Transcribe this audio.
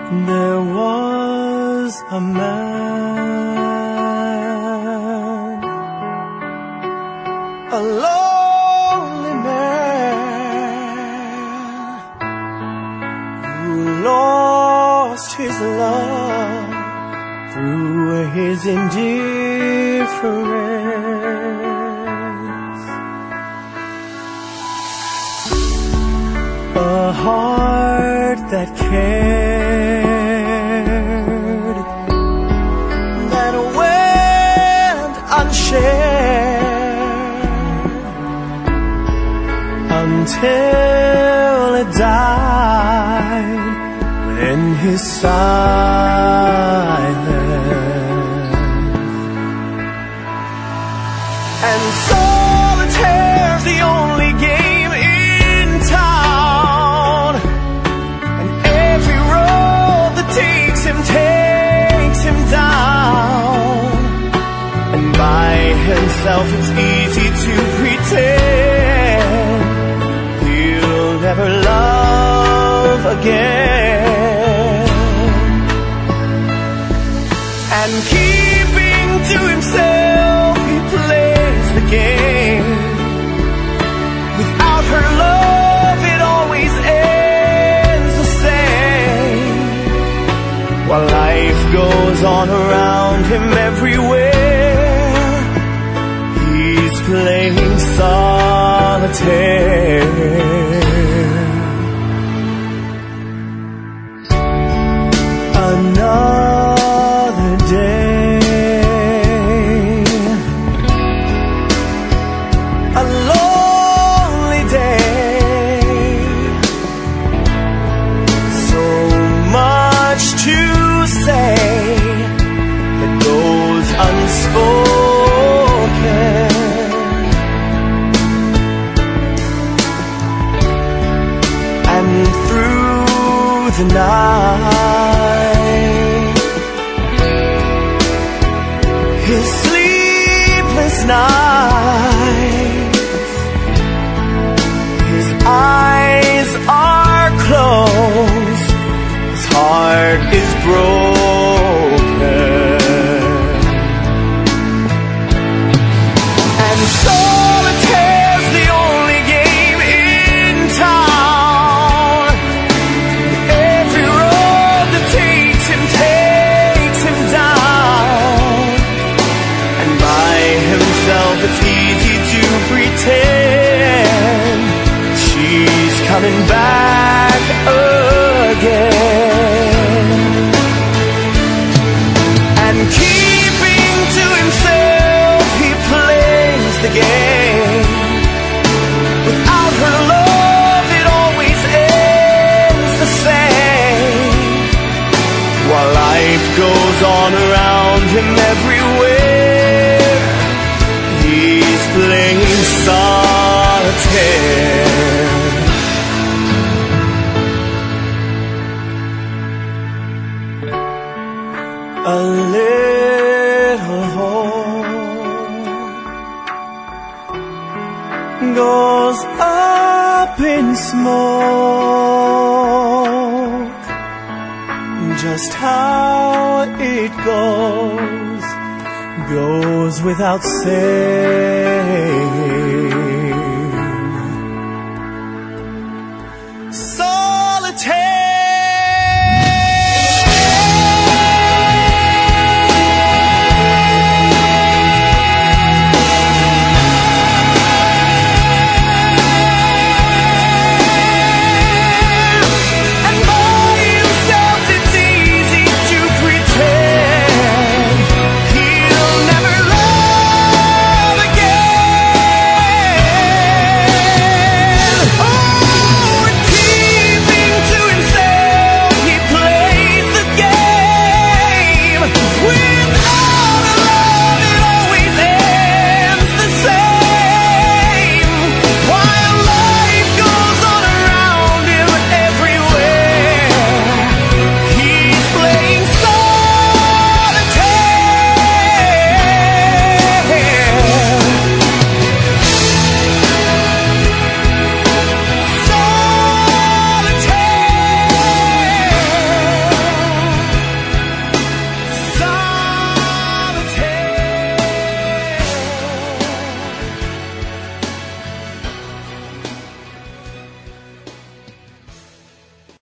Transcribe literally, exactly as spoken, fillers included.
There was a man, a lonely man, who lost his love through his indifference. A heart that cared, that went unshared until it died in his silence. And solitaire's the only game in town, and every road that takes him takes him down. And by himself it's easy to pretend he'll never love again. And keeping to himself he plays the game. Without her love it always ends the same. While life goes on around him everywhere, he's playing solitaire. Another day, a lonely day, so much to say that goes unspoken, and through the night, his sleepless nights, his eyes are closed, his heart is broken. And solitaire's the only game in town. Every road that takes him takes him down. And by himself it's easy to pretend she's coming back again. And keeping to himself he plays the game. Without her love it always ends the same. While life goes on around him everywhere, he's playing solitaire. A little hope goes up in smoke. Just how it goes, goes without saying.